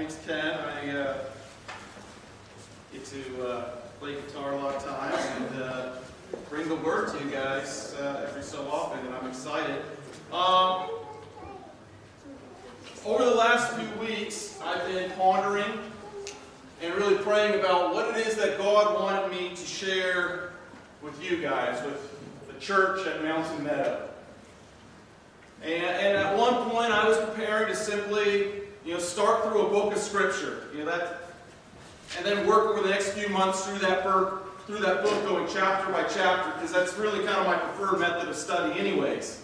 name's Ken. I get to play guitar a lot of times and bring the word to you guys every so often, and I'm excited. Over the last few weeks, I've been pondering and really praying about what it is that God wanted me to share with you guys, with the church at Mountain Meadow. And at one point, I was preparing to simply, start through a book of Scripture, and then work over the next few months through that book, going chapter by chapter, because that's really kind of my preferred method of study, anyways.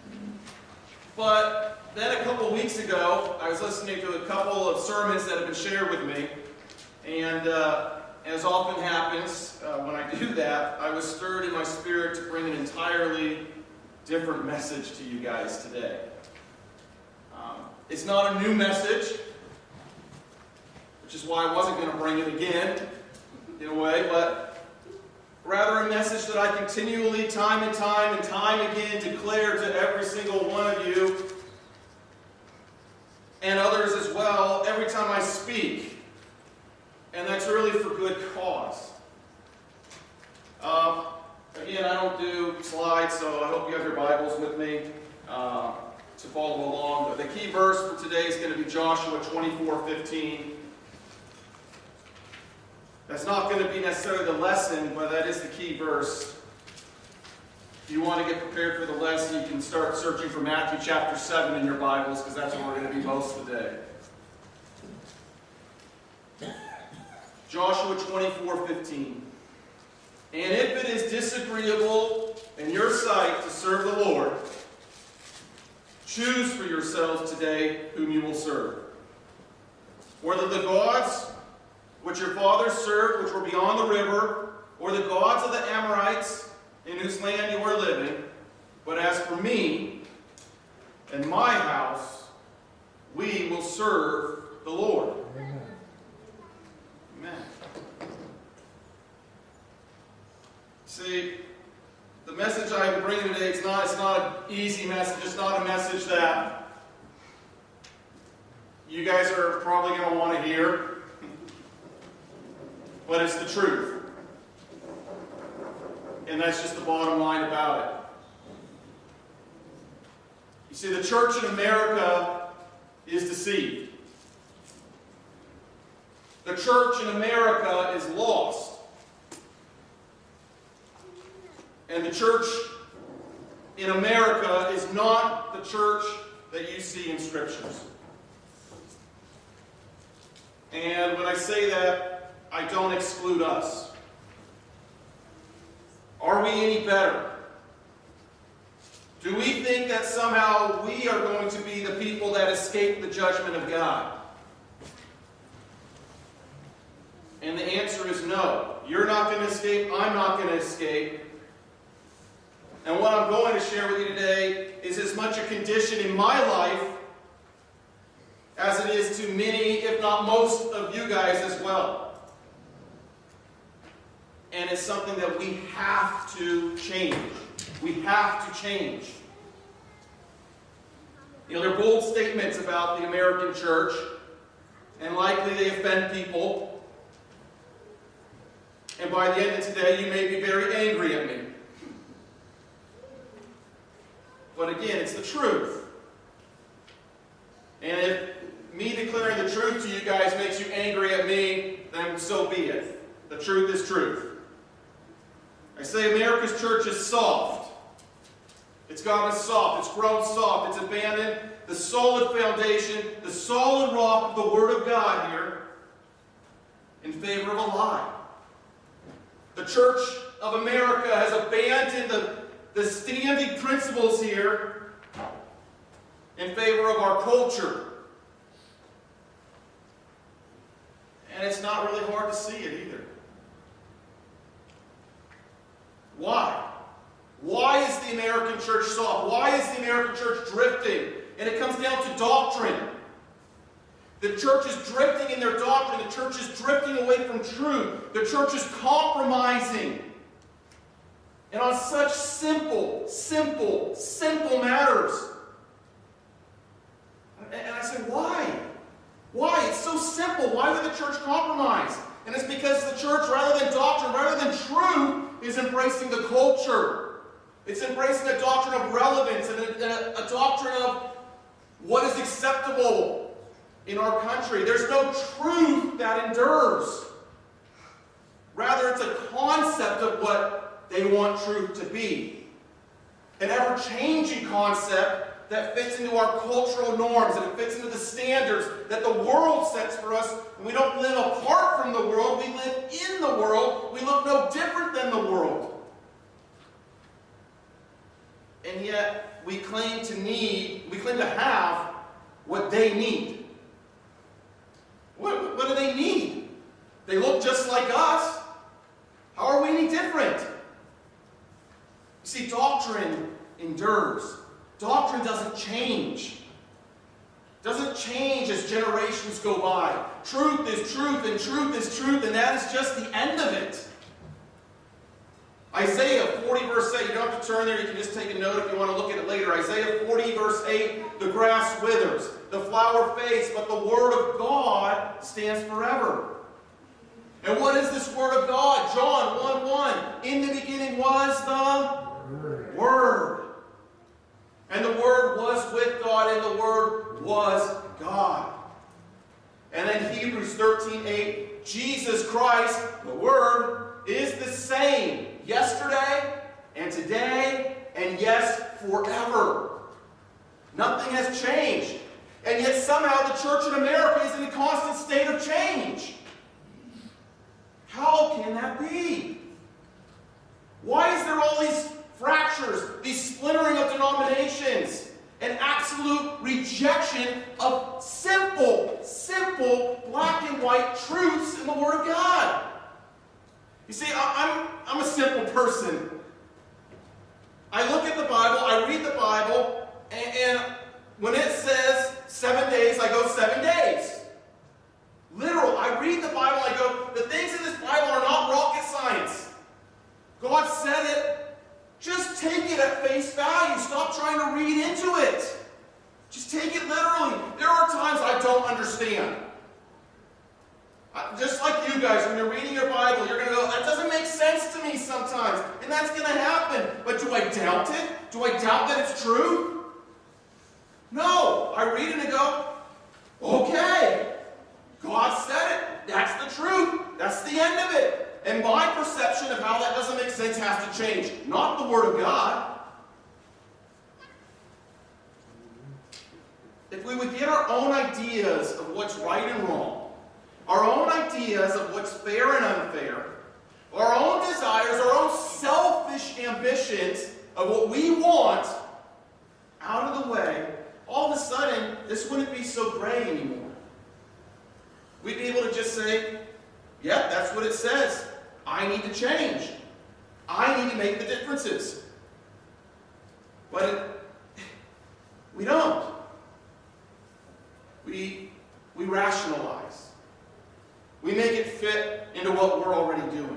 But then a couple weeks ago, I was listening to a couple of sermons that have been shared with me, and as often happens when I do that, I was stirred in my spirit to bring an entirely different message to you guys today. It's not a new message, which is why I wasn't going to bring it again, in a way, but rather a message that I continually, time and time again, declare to every single one of you, and others as well, every time I speak. And that's really for good cause. Again, I don't do slides, so I hope you have your Bibles with me to follow along. But the key verse for today is going to be Joshua 24:15. That's not going to be necessarily the lesson, but that is the key verse. If you want to get prepared for the lesson, you can start searching for Matthew chapter 7 in your Bibles, because that's where we're going to be most of the day. Joshua 24:15. And if it is disagreeable in your sight to serve the Lord, choose for yourselves today whom you will serve. Whether the gods which your fathers served, which were beyond the river, or the gods of the Amorites in whose land you are living. But as for me and my house, we will serve the Lord. Amen. Amen. See, the message I'm bringing today, it's not an easy message. It's not a message that you guys are probably going to want to hear. But it's the truth. And that's just the bottom line about it. You see, the church in America is deceived. The church in America is lost. And the church in America is not the church that you see in Scriptures. And when I say that, I don't exclude us. Are we any better? Do we think that somehow we are going to be the people that escape the judgment of God? And the answer is no. You're not going to escape. I'm not going to escape. And what I'm going to share with you today is as much a condition in my life as it is to many, if not most, of you guys as well. And it's something that we have to change. We have to change. They're bold statements about the American church, and likely they offend people. And by the end of today, you may be very angry at me. But again, it's the truth. And if me declaring the truth to you guys makes you angry at me, then so be it. The truth is truth. I say America's church is soft. It's gotten soft. It's grown soft. It's abandoned the solid foundation, the solid rock of the Word of God here in favor of a lie. The Church of America has abandoned the standing principles here in favor of our culture. And it's not really hard to see it either. Why? Why is the American church soft? Why is the American church drifting? And it comes down to doctrine. The church is drifting in their doctrine. The church is drifting away from truth. The church is compromising. And on such simple matters. And I said, why? Why? It's so simple. simple. Why would the church compromise? And it's because the church, rather than doctrine, rather than truth, is embracing the culture. It's embracing a doctrine of relevance and a doctrine of what is acceptable in our country. There's no truth that endures. Rather, it's a concept of what they want truth to be. An ever-changing concept that fits into our cultural norms, and it fits into the standards that the world sets for us. And we don't live apart from the world, we live in the world. We look no different than the world. And yet, we claim to have what they need. What do they need? They look just like us. How are we any different? You see, doctrine endures. Doctrine doesn't change. It doesn't change as generations go by. Truth is truth, and truth is truth, and that is just the end of it. Isaiah 40 verse 8, you don't have to turn there, you can just take a note if you want to look at it later. Isaiah 40 verse 8, the grass withers, the flower fades, but the word of God stands forever. And what is this word of God? John 1:1, in the beginning was the Word. And the Word was with God, and the Word was God. And then Hebrews 13:8, Jesus Christ, the Word, is the same yesterday and today and yes, forever. Nothing has changed. And yet somehow the church in America is in a constant state of change. How can that be? Why is there all these fractures, these splintering of denominations, and absolute rejection of simple black and white truths in the Word of God? You see, I'm a simple person. I look at the Bible, I read the Bible, and when it says 7 days, I go 7 days. Literal. I read the Bible, I go, the things in this Bible are not rocket science. God said it. Just take it at face value. Stop trying to read into it. Just take it literally. There are times I don't understand. Just like you guys, when you're reading your Bible, you're going to go, that doesn't make sense to me sometimes. And that's going to happen. But do I doubt it? Do I doubt that it's true? No. I read it and go, okay. God said it. That's the truth. That's the end of it. And my perception of how that doesn't make sense has to change. Not the Word of God. If we would get our own ideas of what's right and wrong, our own ideas of what's fair and unfair, our own desires, our own selfish ambitions of what we want out of the way, all of a sudden, this wouldn't be so gray anymore. We'd be able to just say, yeah, that's what it says. I need to change. I need to make the differences. But we don't. We rationalize. We make it fit into what we're already doing.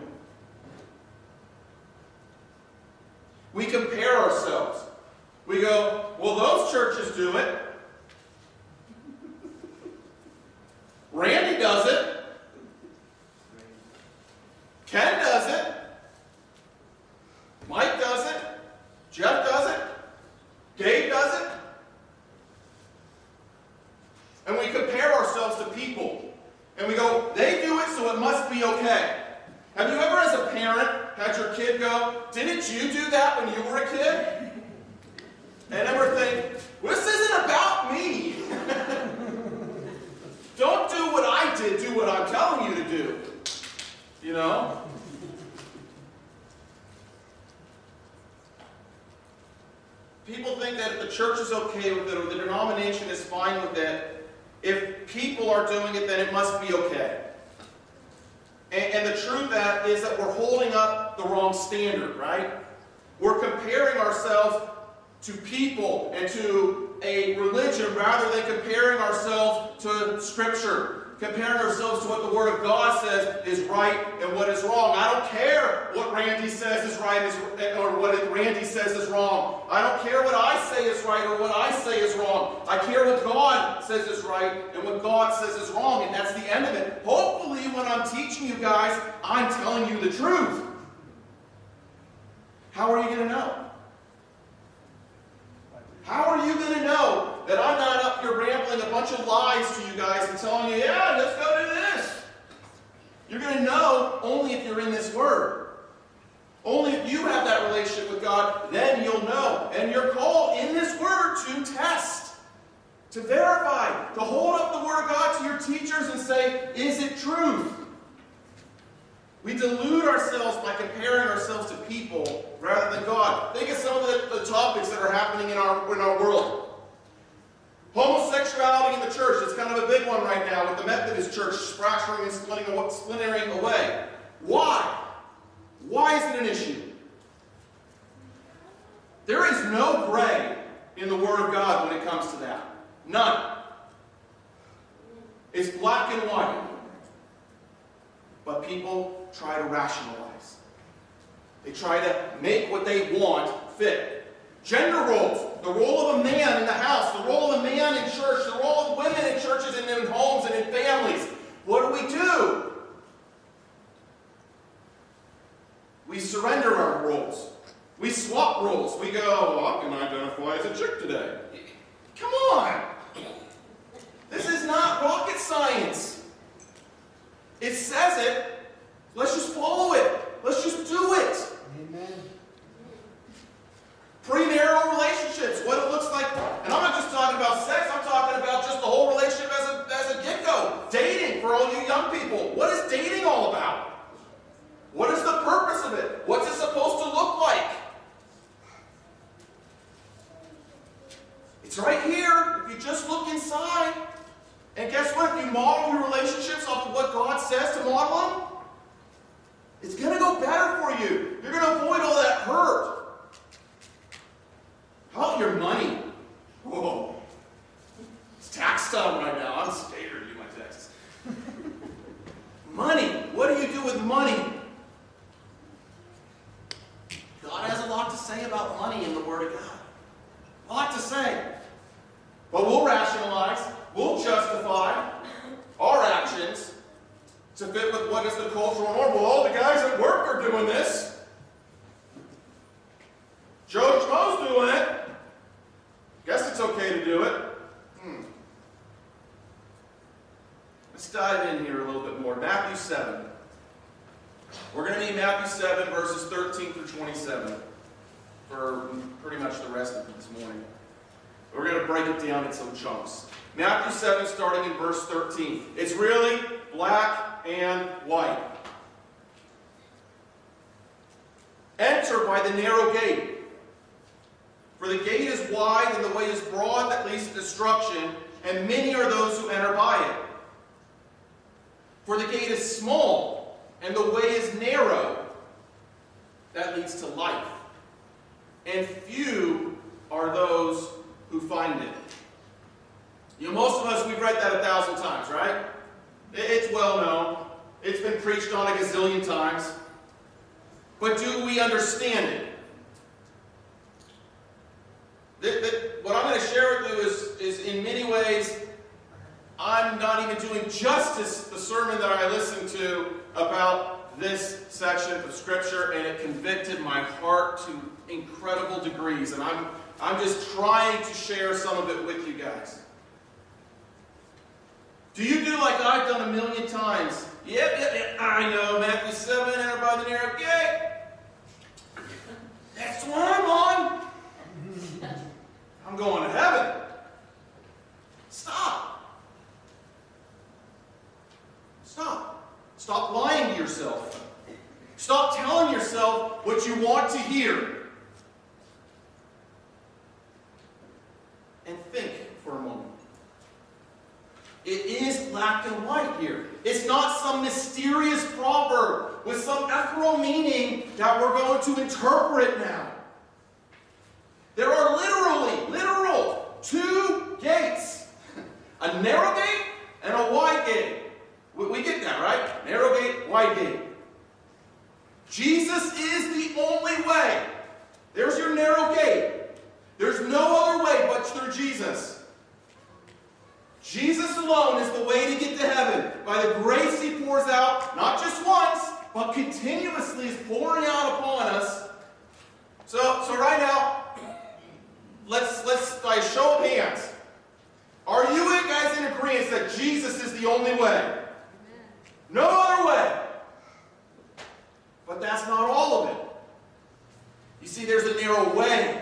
We compare ourselves. We go, well, those churches do it. Randy does it. Ken does it. Mike does it. Jeff does it. Dave does it. And we compare ourselves to people. And we go, they do it, so it must be okay. Have you ever, as a parent, had your kid go, didn't you do that when you were a kid? And ever think, well, this isn't about me. Don't do what I did, do what I'm telling you to do. You know? People think that if the church is okay with it, or the denomination is fine with it, if people are doing it, then it must be okay. And the truth that is that we're holding up the wrong standard, right? We're comparing ourselves to people and to a religion rather than comparing ourselves to Scripture, comparing ourselves to what the Word of God says is right and what is wrong. I don't care what Randy says is right or what Randy says is wrong. I don't care what I say is right or what I say is wrong. I care what God says is right and what God says is wrong, and that's the end of it. Hopefully, when I'm teaching you guys, I'm telling you the truth. How are you going to know? How are you going to know that I'm not up here rambling a bunch of lies to you guys and telling you, yeah, let's go do this? You're going to know only if you're in this Word. Only if you have that relationship with God, then you'll know. And you're called in this Word to test, to verify, to hold up the Word of God to your teachers and say, is it truth? We delude ourselves by comparing ourselves to people rather than God. Think of some of the topics that are happening in our world. Homosexuality in the church is kind of a big one right now with the Methodist Church fracturing and splintering away. Why? Why is it an issue? There is no gray in the Word of God when it comes to that. None. It's black and white. But people try to rationalize. They try to make what they want fit. Gender roles. The role of a man in the house. The role of a man in church. The role of women in churches and in homes and in families. What do? We surrender our roles. We swap roles. We go, oh, I can identify as a chick today. Come on. This is not rocket science. It says it. Let's just follow it. Let's just do it. Amen. Premarital relationships, what it looks like. And I'm not just talking about sex. I'm talking about just the whole relationship as a get-go. Dating for all you young people. What is dating all about? What is the purpose of it? What's it supposed to look like? It's right here. If you just look inside. And guess what? If you model your relationships off of what God says to model them, it's going to go better for you. You're going to avoid all that hurt. How about your money? Whoa. It's tax time right now. I'm scared to do my taxes. Money. What do you do with money? God has a lot to say about money in the Word of God. A lot to say. But we'll rationalize. We'll justify our actions to fit with what is the cultural norm. Well, all the guys at work are doing this. Joe Schmo's doing it. Guess it's okay to do it. Let's dive in here a little bit more. Matthew 7. We're going to be in Matthew 7, verses 13 through 27 for pretty much the rest of this morning. We're going to break it down in some chunks. Matthew 7, starting in verse 13. It's really black and white. Enter by the narrow gate. For the gate is wide and the way is broad that leads to destruction, and many are those who enter by it. For the gate is small and the way is narrow that leads to life, and few are those who find it. You know, most of us, we've read that 1,000 times, right? It's well known. It's been preached on a gazillion times. But do we understand it? What I'm going to share with you is in many ways, I'm not even doing justice the sermon that I listened to about this section of Scripture, and it convicted my heart to incredible degrees. And I'm just trying to share some of it with you guys. Do you do like I've done a million times? Yep, I know. Matthew 7, enter by the narrow gate. That's what I'm on. I'm going to heaven. Stop. Stop. Stop lying to yourself. Stop telling yourself what you want to hear. And think for a moment. It is black and white here. It's not some mysterious proverb with some ethereal meaning that we're going to interpret now. There are literal two A narrow gate and a wide gate. We get that, right? Narrow gate, wide gate. Jesus is the only way. There's your narrow gate. There's no other way but through Jesus. Jesus alone is the way to get to heaven. By the grace he pours out, not just once, but continuously is pouring out upon us. So right now, let's by a show of hands. Are you guys in agreement that Jesus is the only way? No other way. But that's not all of it. You see, there's a narrow way.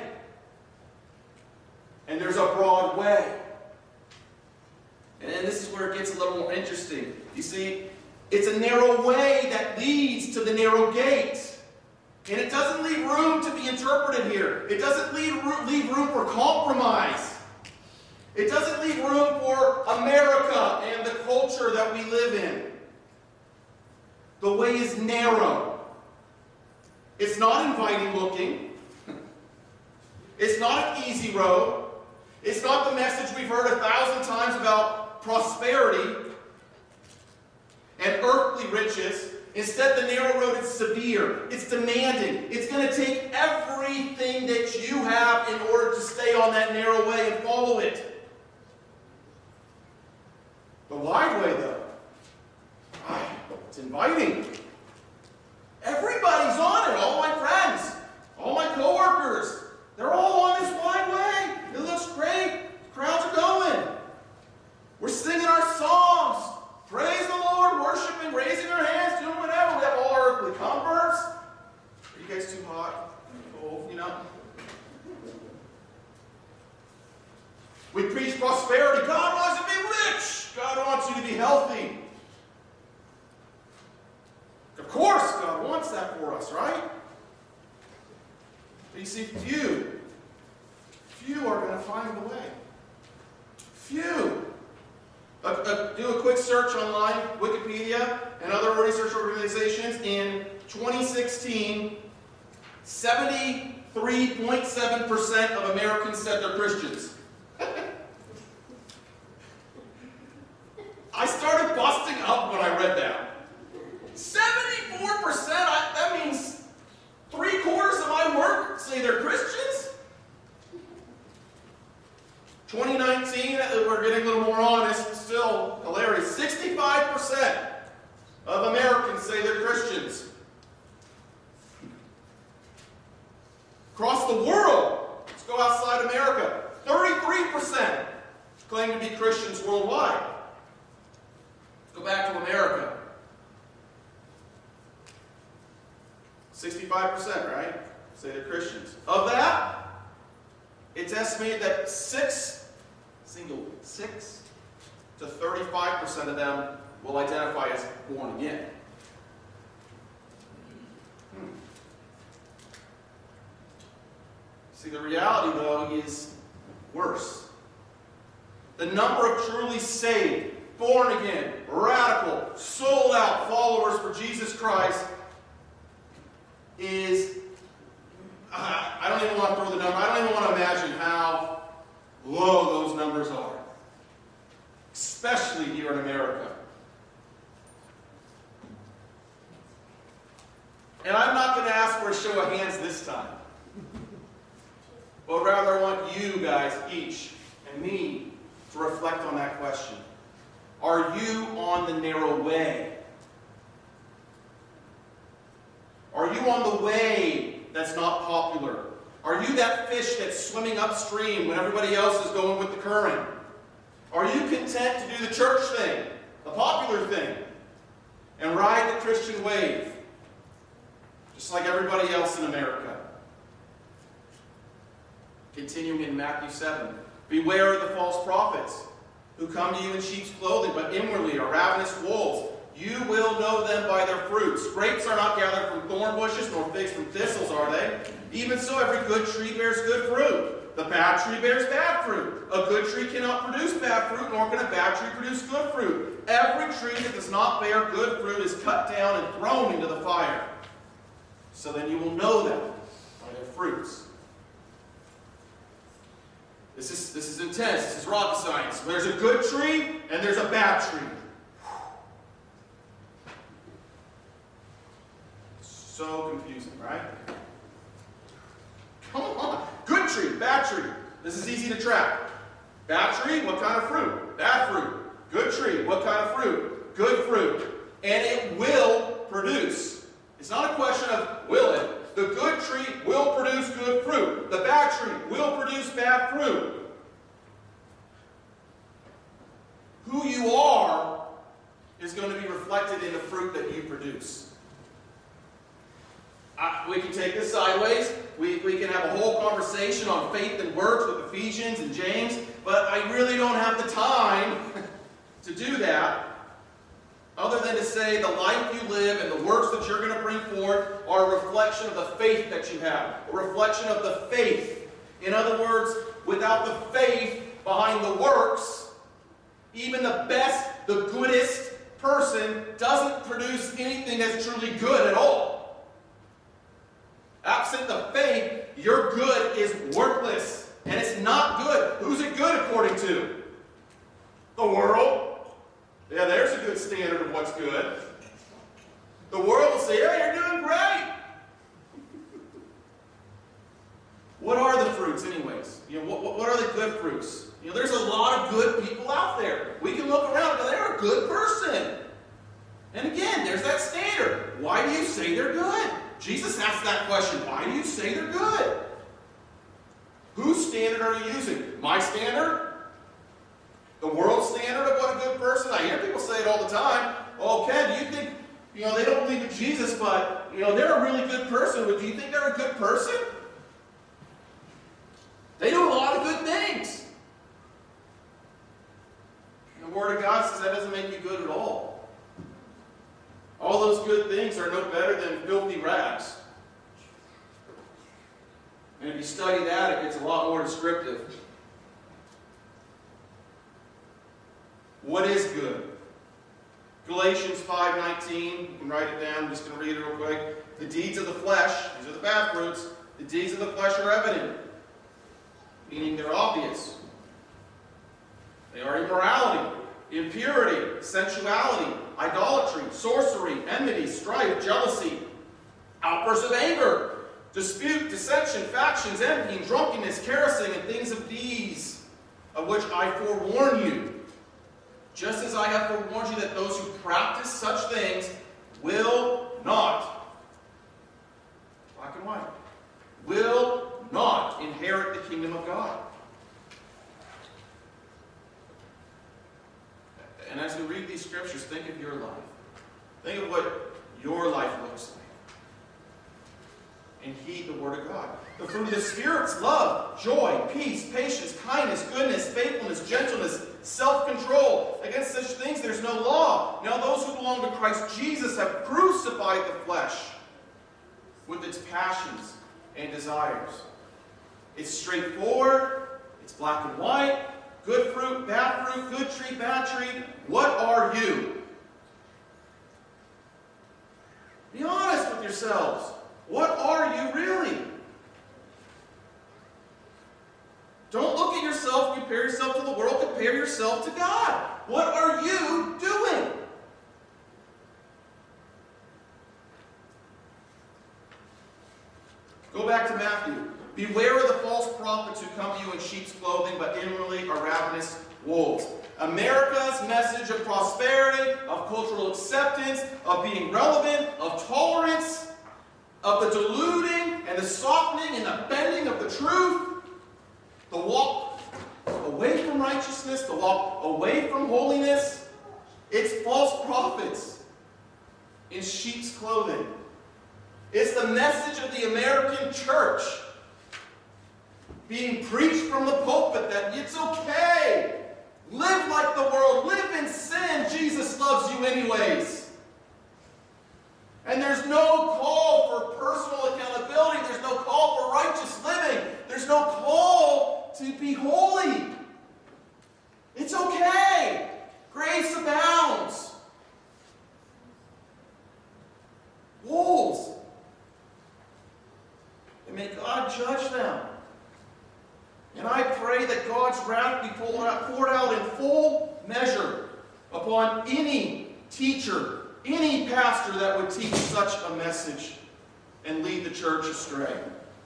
And there's a broad way. And this is where it gets a little more interesting. You see, it's a narrow way that leads to the narrow gate. And it doesn't leave room to be interpreted here. It doesn't leave room for compromise. It doesn't leave room for America and the culture that we live in. The way is narrow. It's not inviting looking. It's not an easy road. It's not the message we've heard 1,000 times about prosperity and earthly riches. Instead, the narrow road is severe. It's demanding. It's going to take everything that you have in order to stay on that narrow way and follow it. The wide way, though, it's inviting. Everybody's on it. All my friends, all my coworkers, they're all on this wide way. It looks great. Crowds are going. We're singing our songs. Praise the Lord, worshiping, raising our hands, doing whatever. We have all our earthly comforts. Are you guys too hot? Cold, you know? We preach prosperity. God wants you to be rich. God wants you to be healthy. Of course, God wants that for us, right? But you see, few are going to find the way. Few. Do a quick search online, Wikipedia, and other research organizations. In 2016, 73.7% of Americans said they're Christians. I started busting up when I read that. 74%? That means 3/4 of my work say they're Christians? 2019, we're getting a little more honest, still hilarious. 65% of Americans say they're Christians. Across the world, let's go outside America, 33% claim to be Christians worldwide. Let's go back to America. 65%, right? Say they're Christians. Of that, it's estimated that 6 to 35% of them will identify as born again. See, the reality, though, is worse. The number of truly saved, born again, radical, sold out followers for Jesus Christ is, I don't even want to throw the number, I don't even want to imagine how low those numbers are. Especially here in America. And I'm not going to ask for a show of hands this time. But rather I want you guys, each, and me, to reflect on that question. Are you on the narrow way? Are you on the way that's not popular? Are you that fish that's swimming upstream when everybody else is going with the current? Are you content to do the church thing, the popular thing, and ride the Christian wave, just like everybody else in America? Continuing in Matthew 7. Beware of the false prophets who come to you in sheep's clothing, but inwardly are ravenous wolves. You will know them by their fruits. Grapes are not gathered from thorn bushes, nor figs from thistles, are they? Even so, every good tree bears good fruit. The bad tree bears bad fruit. A good tree cannot produce bad fruit, nor can a bad tree produce good fruit. Every tree that does not bear good fruit is cut down and thrown into the fire. So then you will know them by their fruits. This is intense. This is rocket science. There's a good tree and there's a bad tree. So confusing, right? Come on. Good tree, bad tree. This is easy to track. Bad tree, what kind of fruit? Bad fruit. Good tree, what kind of fruit? Good fruit. And it will produce. It's not a question of will it. The good tree will produce good fruit. The bad tree will produce bad fruit. Who you are is going to be reflected in the fruit that you produce. We can take this sideways. We can have a whole conversation on faith and works with Ephesians and James, but I really don't have the time to do that, other than to say the life you live and the works that you're going to bring forth are a reflection of the faith that you have, a reflection of the faith. In other words, without the faith behind the works, even the best, the goodest person doesn't produce anything that's truly good at all. Absent the faith, your good is worthless. And it's not good. Who's it good according to? The world. Yeah, there's a good standard of what's good. The world will say, yeah, you're doing great. What are the fruits anyways? What are the good fruits? There's a lot of good people out there. We can look around and go, they're a good person. And again, there's that standard. Why do you say they're good? Jesus asked that question. Why do you say they're good? Whose standard are you using? My standard? The world's standard of what a good person? I hear people say it all the time. Oh, Ken, do you think, they don't believe in Jesus, but, they're a really good person. But do you think they're a good person? They do a lot of good things. And the Word of God says that doesn't make you good at all. All those good things are no better than filthy rags. And if you study that, it gets a lot more descriptive. What is good? Galatians 5:19, you can write it down, I'm just going to read it real quick. The deeds of the flesh, these are the bad fruits, the deeds of the flesh are evident, meaning they're obvious. They are immorality, impurity, sensuality, idolatry, sorcery, enmity, strife, jealousy, outbursts of anger, dispute, dissension, factions, envy, drunkenness, carousing, and things of these, of which I forewarn you. Just as I have forewarned you that those who practice such things will not, black and white, will not inherit the kingdom of God. And as we read these scriptures, think of your life. Think of what your life looks like. And heed the Word of God. The fruit of the Spirit's love, joy, peace, patience, kindness, goodness, faithfulness, gentleness, self-control. Against such things there's no law. Now those who belong to Christ Jesus have crucified the flesh with its passions and desires. It's straightforward. It's black and white. Good fruit, good tree, bad tree. What are you? Be honest with yourselves. What are you really? Don't look at yourself, compare yourself to the world, compare yourself to God. What are you doing? Go back to Matthew. Beware of the false prophets who come to you in sheep's clothing, but inwardly are ravenous wolves. America's message of prosperity, of cultural acceptance, of being relevant, of tolerance, of the diluting and the softening and the bending of the truth, the walk away from righteousness, the walk away from holiness. It's false prophets in sheep's clothing. It's the message of the American church being preached from the pulpit that it's okay. Live like the world. Live in sin. Jesus loves you anyways. And there's no call for personal accountability. There's no call for righteous living. There's no call to be holy. It's okay. Grace abounds. Wolves. And may God judge them. And I pray that God upon any teacher, any pastor that would teach such a message and lead the church astray.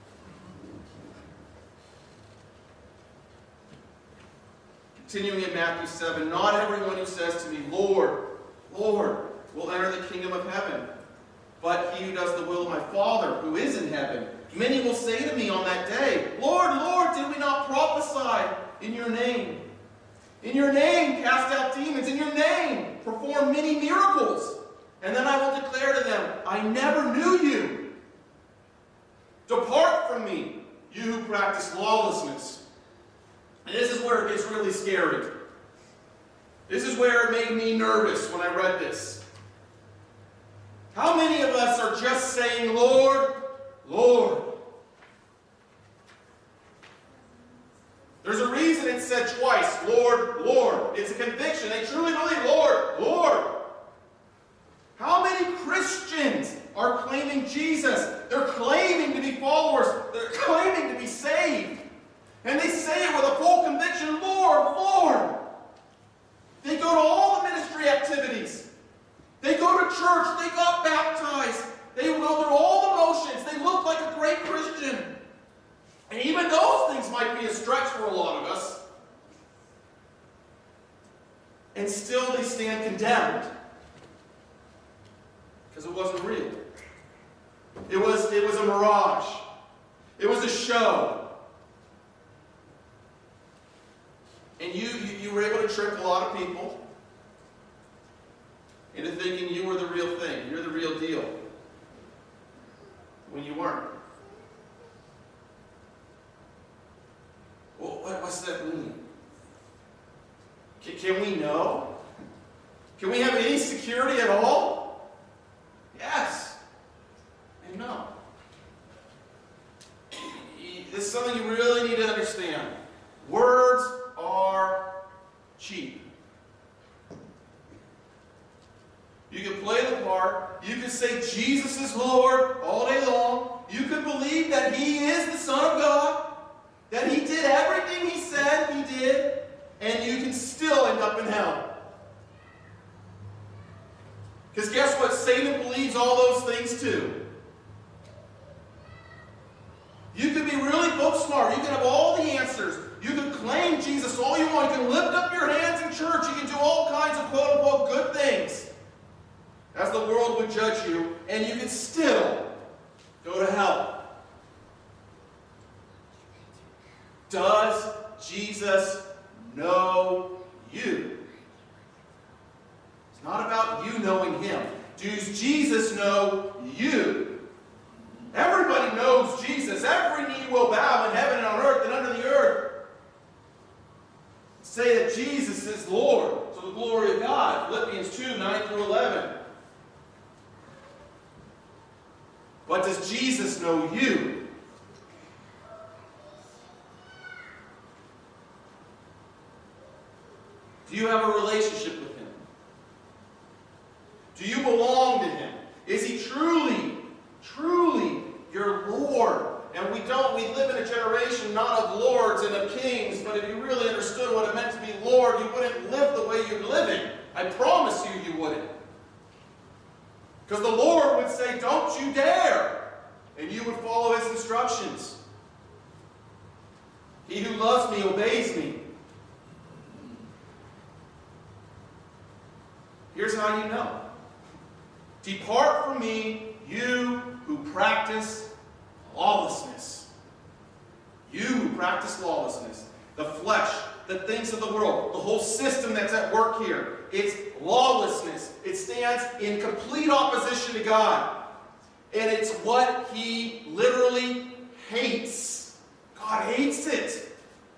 Continuing in Matthew 7, not everyone who says to me, Lord, Lord, will enter the kingdom of heaven, but he who does the will of my Father who is in heaven. Many will say to me on that day, Lord, Lord, did we not prophesy in your name? In your name cast out demons, in your name perform many miracles. And then I will declare to them, I never knew you. Depart from me, you who practice lawlessness. And this is where it gets really scary. This is where it made me nervous when I read this. How many of us are just saying, Lord, Lord? There's a reason it's said twice, Lord, Lord. It's a conviction. They truly believe, Lord, Lord. How many Christians are claiming Jesus? They're claiming to be followers. They're claiming to be saved. And they say it with a full conviction, Lord, Lord. They go to all the ministry activities. They go to church. They got baptized. They go through all the motions. They look like a great Christian. And even those things might be a stretch for a lot of us. And still they stand condemned. Because it wasn't real. It was a mirage. It was a show. And you were able to trick a lot of people into thinking you were the real thing. You're the real deal. When you weren't. Well, what's that mean? Can we know? Can we have any security at all? Yes. And no. This is something you really need to understand. Words are cheap. You can play the part. You can say Jesus is Lord all day long. You can believe that He is the Son of God. That He did everything He said He did. And you can still end up in hell. Because guess what? Satan believes all those things too. You can be really book smart. You can have all the answers. You can claim Jesus all you want. You can lift up your hands in church. You can do all kinds of quote-unquote good things. As the world would judge you. And you can still go to hell. Does Jesus know you? It's not about you knowing Him. Does Jesus know you? Everybody knows Jesus. Every knee will bow in heaven and on earth and under the earth. Say that Jesus is Lord to the glory of God. Philippians 2, 9 through 11. But does Jesus know you? Do you have a relationship with Him? Do you belong to Him? Is He truly, truly your Lord? And we live in a generation not of lords and of kings, but if you really understood what it meant to be Lord, you wouldn't live the way you're living. I promise you, you wouldn't. Because the Lord would say, don't you dare! And you would follow His instructions. He who loves me obeys me. Here's how you know. Depart from me, you who practice lawlessness. You who practice lawlessness. The flesh, the things of the world, the whole system that's at work here. It's lawlessness. It stands in complete opposition to God. And it's what He literally hates. God hates it.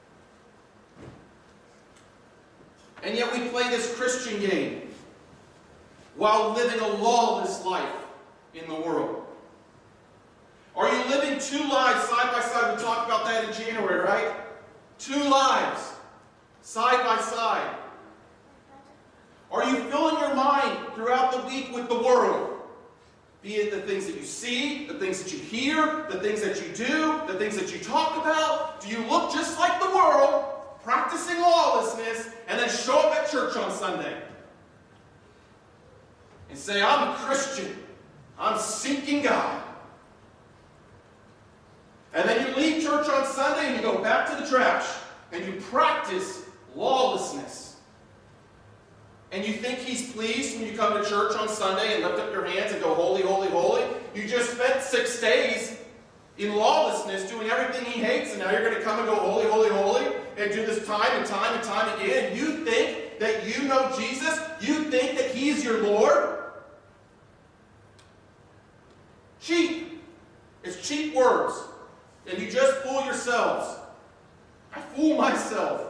And yet we play this Christian game while living a lawless life in the world. Are you living two lives side by side? We talked about that in January, right? Two lives side by side. Are you filling your mind throughout the week with the world? Be it the things that you see, the things that you hear, the things that you do, the things that you talk about. Do you look just like the world, practicing lawlessness, and then show up at church on Sunday? and say, I'm a Christian. I'm seeking God. And then you leave church on Sunday and you go back to the trash and you practice lawlessness. And you think He's pleased when you come to church on Sunday and lift up your hands and go, holy, holy, holy. You just spent 6 days in lawlessness doing everything He hates, and now you're going to come and go, holy, holy, holy, and do this time and time and time again. And you think that you know Jesus? You think that He's your Lord? Cheap. It's cheap words. And you just fool yourselves. I fool myself.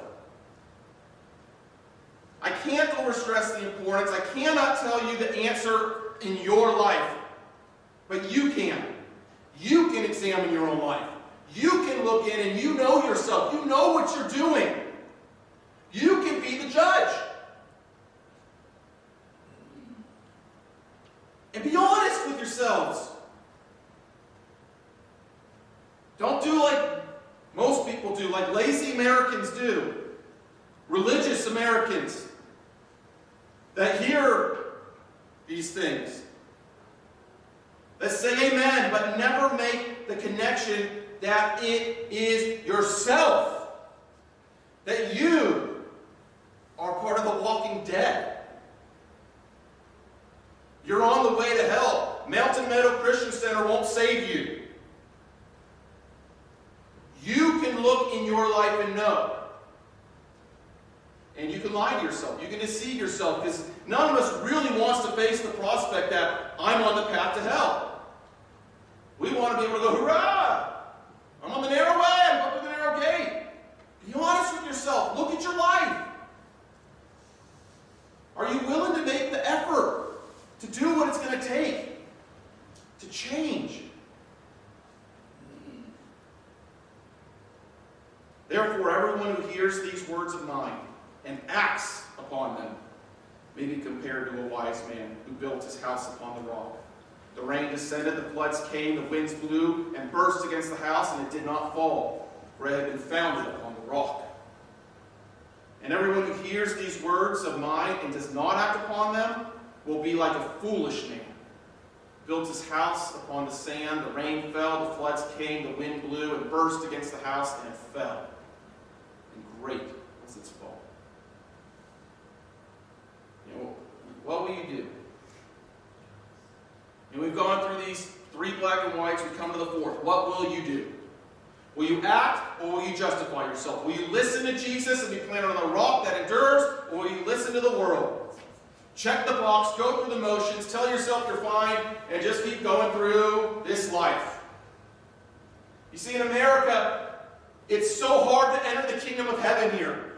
I can't overstress the importance. I cannot tell you the answer in your life. But you can. You can examine your own life. You can look in and you know yourself. You know what you're doing. You can be the judge. And be honest with yourselves. Don't do like most people do, like lazy Americans do. Religious Americans that hear these things. That say amen, but never make the connection that it is yourself. That you are part of the walking dead. You're on the way to hell. Mountain Meadow Christian Center won't save you. You can look in your life and know. And you can lie to yourself. You can deceive yourself, because none of us really wants to face the prospect that I'm on the path to hell. We want to be able to go, hurrah! I'm on the narrow way. I'm up to the narrow gate. Be honest with yourself. Look at your life. Are you willing to make the effort to do what it's going to take to change? Therefore, everyone who hears these words of mine and acts upon them may be compared to a wise man who built his house upon the rock. The rain descended, the floods came, the winds blew and burst against the house, and it did not fall, for it had been founded upon the rock. And everyone who hears these words of mine and does not act upon them will be like a foolish man. Built his house upon the sand, the rain fell, the floods came, the wind blew and burst against the house, and it fell. And great was its fall. What will you do? And we've gone through these 3 black and whites. We come to the 4th. What will you do? Will you act, or will you justify yourself? Will you listen to Jesus and be planted on the rock that endures, or will you listen to the world? Check the box, go through the motions, tell yourself you're fine, and just keep going through this life. You see, in America, it's so hard to enter the kingdom of heaven here.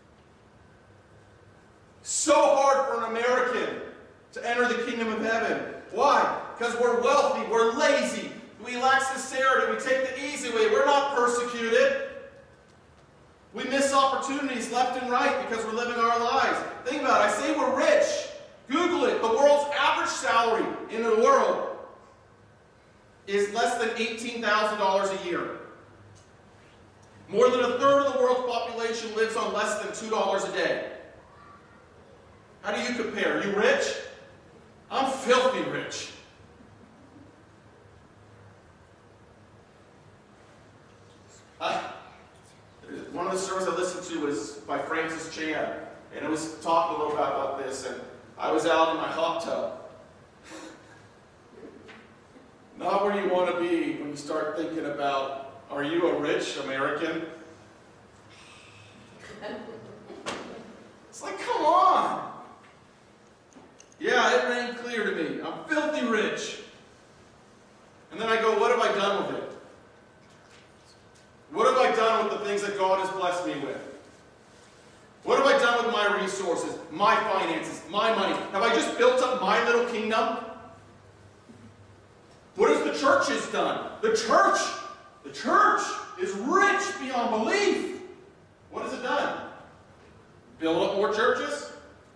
So hard for an American to enter the kingdom of heaven. Why? Because we're wealthy, we're lazy, we lack sincerity, we take the easy way, we're not persecuted. We miss opportunities left and right because we're living our lives. Think about it. I say we're rich. Google it. The world's average salary in the world is less than $18,000 a year. More than a third of the world's population lives on less than $2 a day. How do you compare? Are you rich? I'm filthy rich. One of the sermons I listened to was by Francis Chan, and it was talking a little bit about this, and I was out in my hot tub. Not where you want to be when you start thinking about, are you a rich American? It's like, come on. Yeah, it rang clear to me. I'm filthy rich. And then I go, what have I done with it? What have I done with the things that God has blessed me with? What have I done with my resources, my finances, my money? Have I just built up my little kingdom? What has the church has done? The church is rich beyond belief. What has it done? Build up more churches?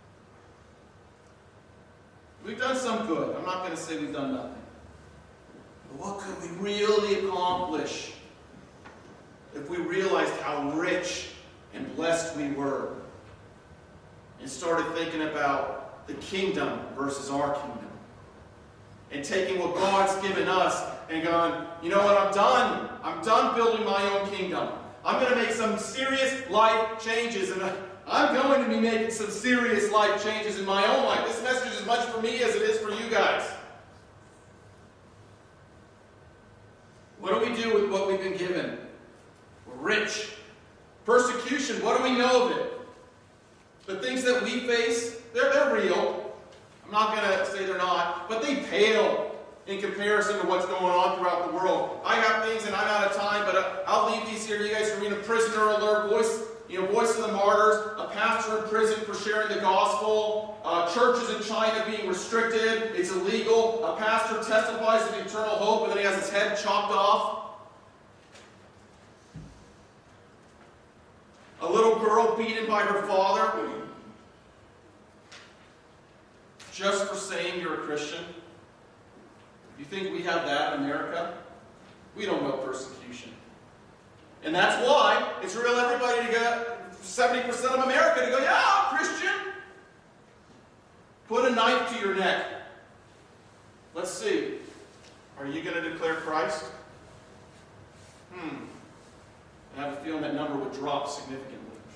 We've done some good. I'm not going to say we've done nothing. But what could we really accomplish if we realized how rich and blessed we were and started thinking about the kingdom versus our kingdom. And taking what God's given us and going, you know what, I'm done. I'm done building my own kingdom. I'm going to make some serious life changes. And I'm going to be making some serious life changes in my own life. This message is as much for me as it is for you guys. What do we do with what we've been given? We're rich. Persecution, what do we know of it? The things that we face, they're real. I'm not going to say they're not, but they pale in comparison to what's going on throughout the world. I have things, and I'm out of time, but I'll leave these here. You guys can read a prisoner alert, voice of the martyrs, a pastor in prison for sharing the gospel, churches in China being restricted, it's illegal, a pastor testifies of eternal hope, and then he has his head chopped off. A little girl beaten by her father just for saying you're a Christian. You think we have that in America? We don't know persecution. And that's why it's real everybody to go, 70% of America to go, yeah, I'm Christian. Put a knife to your neck. Let's see. Are you going to declare Christ? I have a feeling that number would drop significantly.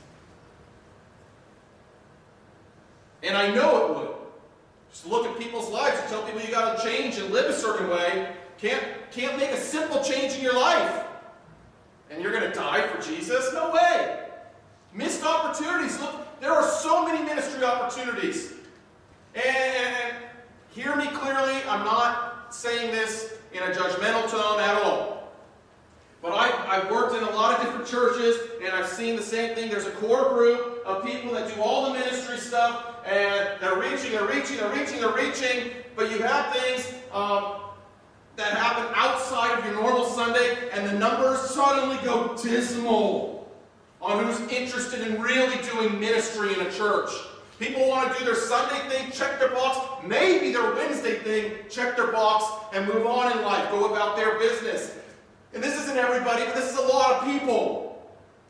And I know it would. Just look at people's lives and tell people you got to change and live a certain way. Can't make a simple change in your life. And you're going to die for Jesus? No way. Missed opportunities. Look, there are so many ministry opportunities. And hear me clearly, I'm not saying this in a judgmental tone at all. But I've worked in a lot of different churches, and I've seen the same thing. There's a core group of people that do all the ministry stuff, and they're reaching, but you have things that happen outside of your normal Sunday, and the numbers suddenly go dismal on who's interested in really doing ministry in a church. People want to do their Sunday thing, check their box, maybe their Wednesday thing, check their box, and move on in life, go about their business. And this isn't everybody, but this is a lot of people.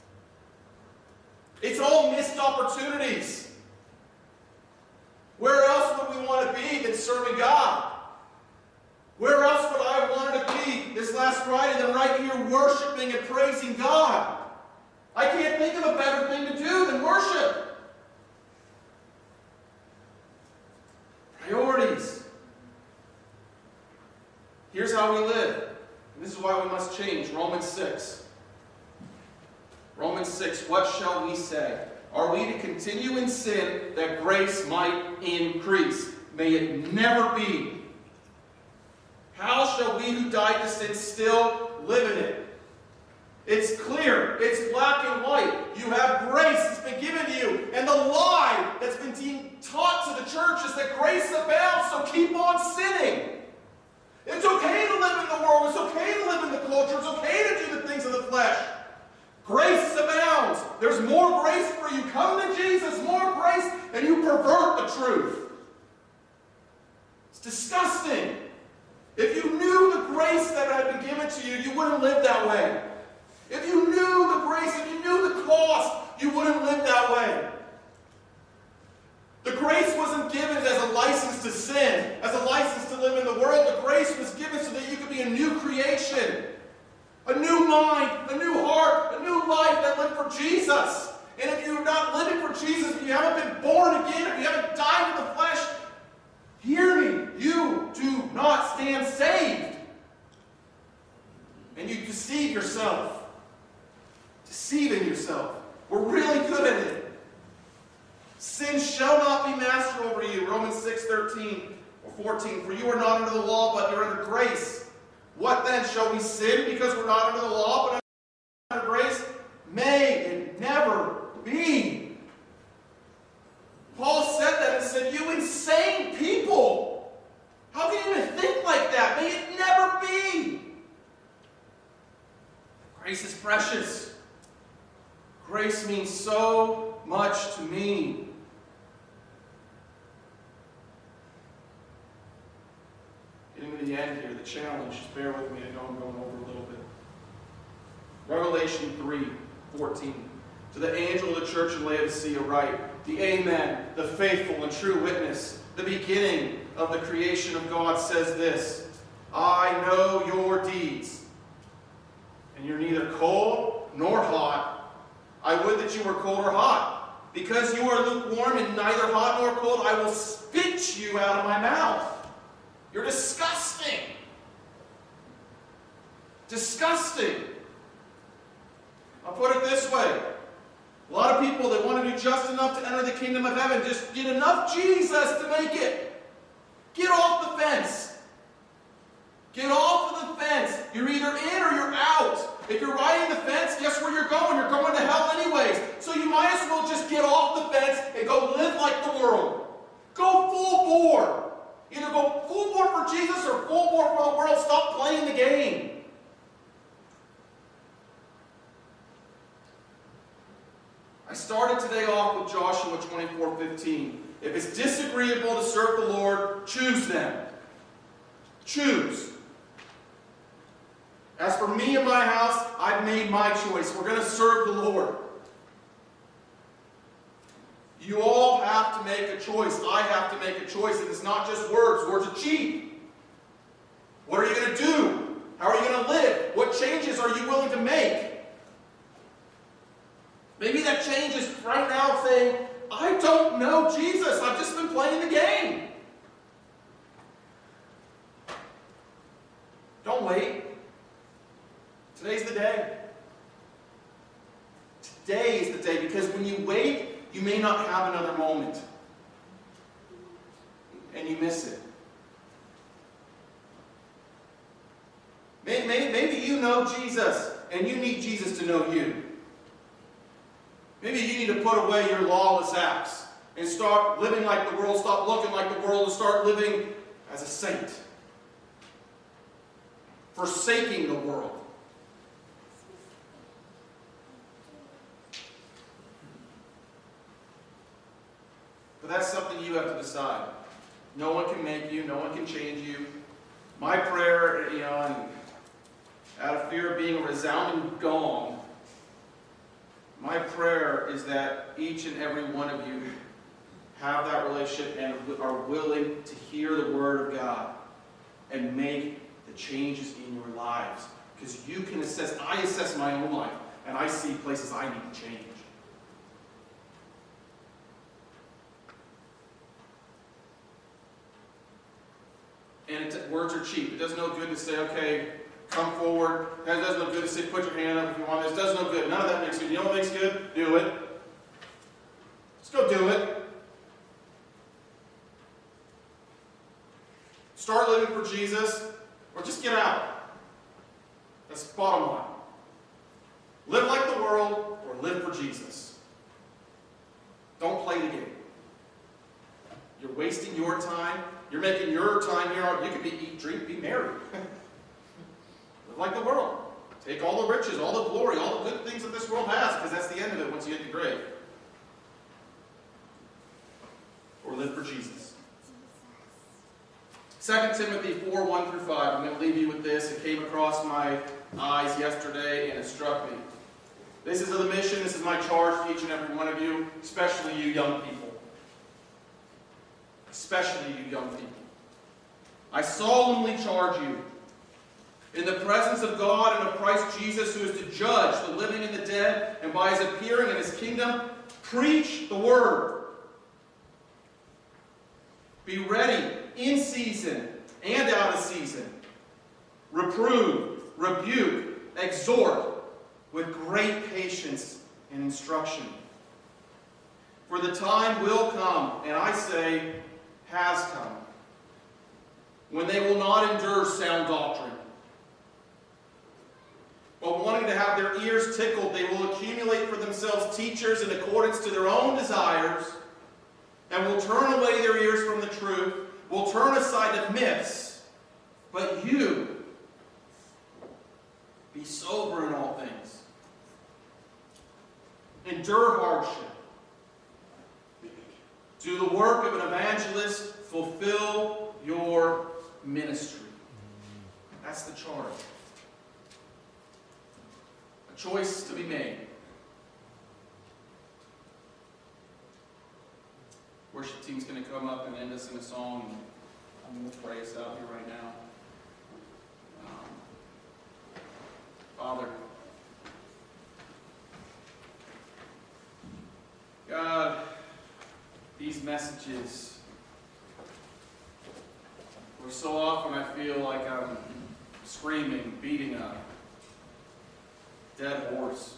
It's all missed opportunities. Where else would we want to be than serving God? Where else would I have wanted to be this last Friday than right here worshiping and praising God? I can't think of a better thing to do than worship. Priorities. Here's how we live. And this is why we must change. Romans 6. Romans 6, what shall we say? Are we to continue in sin that grace might increase? May it never be. How shall we who died to sin still live in it? It's clear. It's black and white. You have grace that's been given to you. And the lie that's been being taught to the church is that grace abounds, so keep on sinning. It's okay to live in the world. It's okay to live in the culture. It's okay to do the things of the flesh. Grace abounds. There's more grace for you. Come to Jesus, more grace, and you pervert the truth. It's disgusting. If you knew the grace that had been given to you, you wouldn't live that way. If you knew the grace, if you knew the cost, you wouldn't live that way. The grace wasn't given as a license to sin, as a license to live in the world. The grace was given so that you could be a new creation. A new mind, a new heart, a new life that lived for Jesus. And if you're not living for Jesus, if you haven't been born again, if you haven't died in the flesh, hear me, you do not stand saved. And you deceive yourself. Deceiving yourself. We're really good at it. Sin shall not be master over you. Romans 6:13 or 14. For you are not under the law, but you're under grace. What then? Shall we sin because we're not under the law, but under grace? May it never be. Paul said that and said, you insane people. How can you even think like that? May it never be. Grace is precious. Grace means so much to me. Getting to the end here, the challenge, just bear with me, I know I'm going over a little bit. Revelation 3:14. To the angel of the church in Laodicea write, the Amen, the faithful and true witness, the beginning of the creation of God, says this: I know your deeds, and you're neither cold nor hot. I would that you were cold or hot. Because you are lukewarm and neither hot nor cold, I will spit you out of my mouth. You're disgusting. Disgusting. I'll put it this way. A lot of people, they want to do just enough to enter the kingdom of heaven. Just get enough Jesus to make it. Get off the fence. Get off of the fence. You're either in or you're out. If you're riding the fence, guess where you're going? You're going to hell anyways. So you might as well just get off the fence and go live like the world. Go full bore. Either go full bore for Jesus or full bore for the world. Stop playing the game. I started today off with Joshua 24:15. If it's disagreeable to serve the Lord, choose them. Choose. As for me and my house, I've made my choice. We're going to serve the Lord. You all have to make a choice. I have to make a choice. And it's not just words. Words are cheap. What are you going to do? How are you going to live? What changes are you willing to make? Maybe that change is right now saying, I don't know Jesus. I've just been playing the game. Don't wait. Today's the day. Today is the day, because when you wait, you may not have another moment. And you miss it. Maybe you know Jesus, and you need Jesus to know you. Maybe you need to put away your lawless acts and start living like the world, stop looking like the world, and start living as a saint. Forsaking the world. But that's something you have to decide. No one can make you. No one can change you. My prayer, and out of fear of being a resounding gong, my prayer is that each and every one of you have that relationship and are willing to hear the Word of God and make the changes in your lives. Because you can assess, I assess my own life, and I see places I need to change. And words are cheap. It does no good to say, okay, come forward. It does no good to say, put your hand up if you want this. It does no good. None of that makes good. You know what makes good? Do it. Just go do it. Start living for Jesus, or just get out. That's the bottom line. Live like the world, or live for Jesus. Don't play the game. You're wasting your time. You're making your time here. You could eat, drink, be merry. Live like the world. Take all the riches, all the glory, all the good things that this world has, because that's the end of it once you hit the grave. Or live for Jesus. 2 Timothy 4:1-5. I'm going to leave you with this. It came across my eyes yesterday and it struck me. This is the mission. This is my charge to each and every one of you, especially you young people. Especially you young people. I solemnly charge you, in the presence of God and of Christ Jesus, who is to judge the living and the dead, and by his appearing in his kingdom, preach the word. Be ready in season and out of season. Reprove, rebuke, exhort with great patience and instruction. For the time will come, and I say, has come, when they will not endure sound doctrine. But wanting to have their ears tickled, they will accumulate for themselves teachers in accordance to their own desires, and will turn away their ears from the truth, will turn aside to myths. But you, be sober in all things. Endure hardship. Do the work of an evangelist. Fulfill your ministry. That's the charge. A choice to be made. team's going to come up and end us in a song. And I'm going to pray us out here right now. Father, God, these messages, where so often I feel like I'm screaming, beating a dead horse.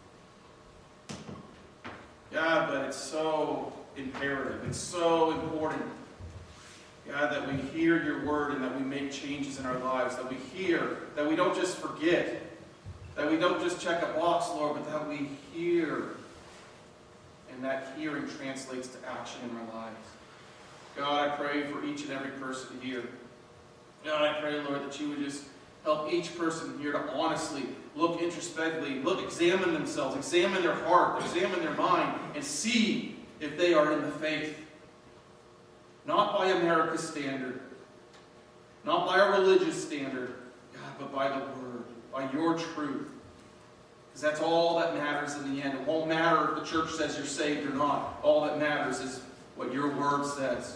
God, but it's so imperative, it's so important, God, that we hear your word and that we make changes in our lives, that we hear, that we don't just forget, that we don't just check a box, Lord, but that we hear, and that hearing translates to action in our lives. God, I pray for each and every person here. God, I pray, Lord, that you would just help each person here to honestly look introspectively, examine themselves, examine their heart, examine their mind, and see if they are in the faith. Not by America's standard, not by our religious standard, God, but by the Word, by your truth. Because that's all that matters in the end. It won't matter if the church says you're saved or not. All that matters is what your Word says.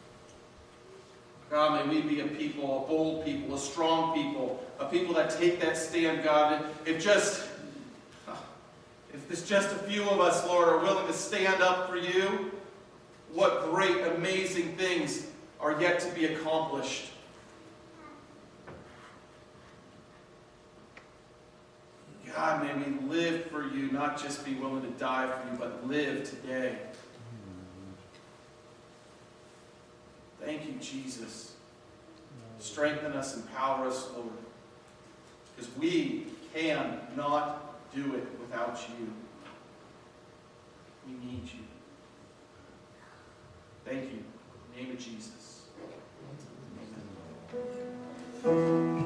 God, may we be a people, a bold people, a strong people, a people that take that stand, God. If there's just a few of us, Lord, are willing to stand up for you, what great, amazing things are yet to be accomplished. God, may we live for you, not just be willing to die for you, but live today. Thank you, Jesus. Strengthen us, empower us, Lord. Because we cannot do it without you. We need you. Thank you. In the name of Jesus. Amen.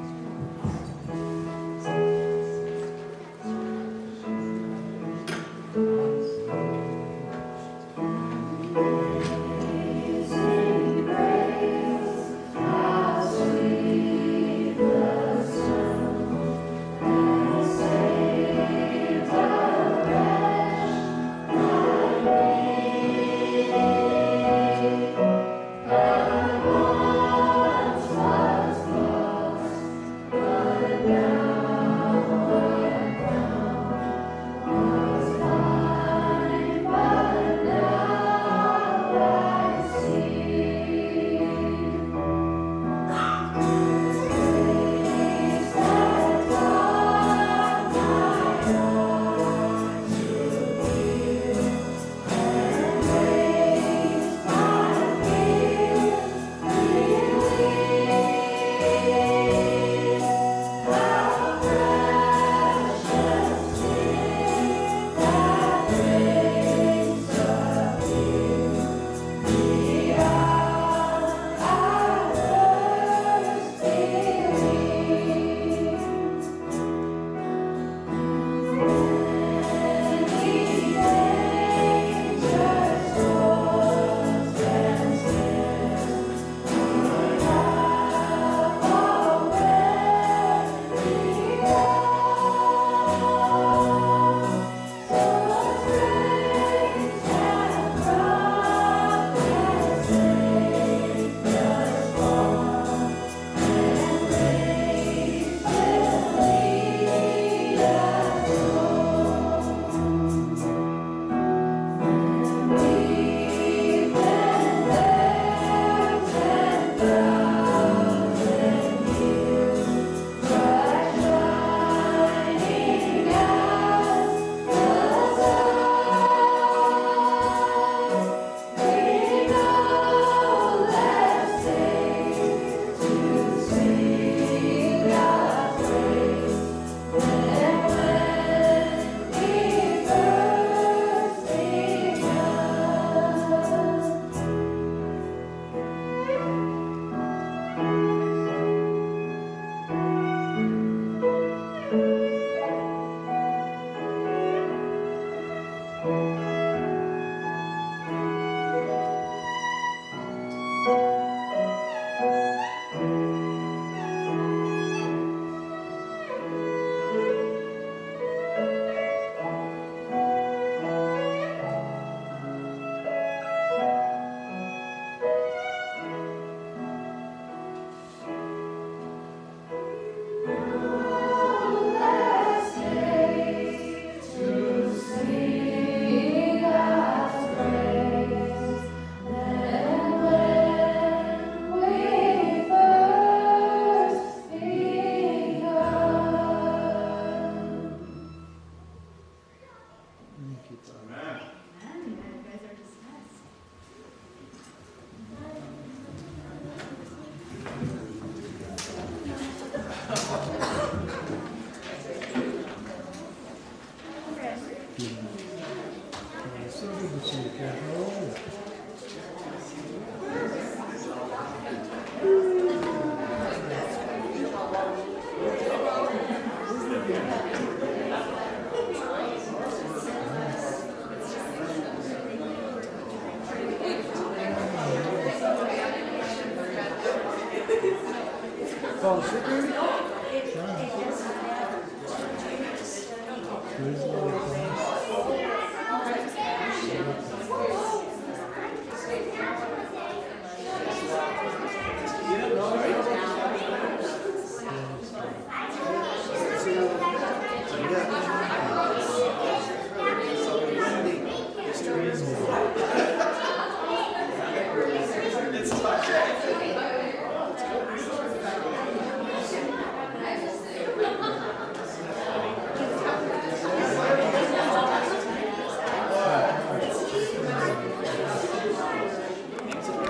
Fall asleep, maybe?